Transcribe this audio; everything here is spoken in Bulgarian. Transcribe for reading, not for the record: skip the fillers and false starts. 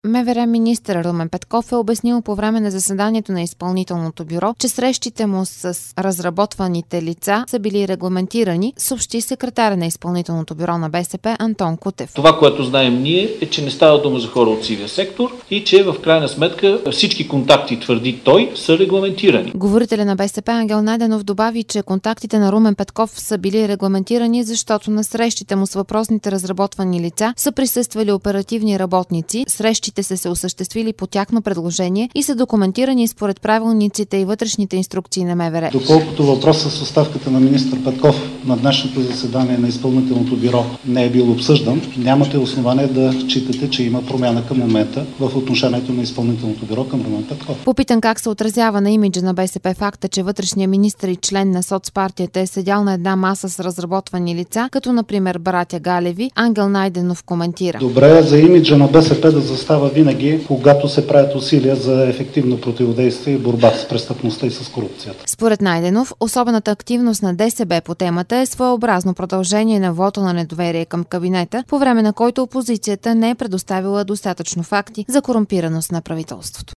МВР министър Румен Петков е обяснил по време на заседанието на изпълнителното бюро, че срещите му с разработваните лица са били регламентирани, съобщи секретаря на изпълнителното бюро на БСП Антон Кутев. Това, което знаем ние, е, че не става дума за хора от сивия сектор и че в крайна сметка всички контакти, твърди той, са регламентирани. Говорителят на БСП Ангел Найденов добави, че контактите на Румен Петков са били регламентирани, защото на срещите му с въпросните разработвани лица са присъствали оперативни работници, срещите са се осъществили по тяхно предложение и са документирани според правилниците и вътрешните инструкции на МВР. Доколкото въпросът с оставката на министър Петков на днешното заседание на изпълнителното бюро не е бил обсъждан, нямате основание да считате, че има промяна към момента в отношението на изпълнителното бюро към Румен Петков. Попитан как се отразява на имиджа на БСП факта, че вътрешният министър и член на соцпартията е седял на една маса с разработвани лица, като например братя Галеви, Ангел Найденов коментира. Добре е за имиджа на БСП да застава винаги, когато се правят усилия за ефективно противодействие и борба с престъпността и с корупцията. Според Найденов, особената активност на ДСБ по темата е своеобразно продължение на вота на недоверие към кабинета, по време на който опозицията не е предоставила достатъчно факти за корумпираност на правителството.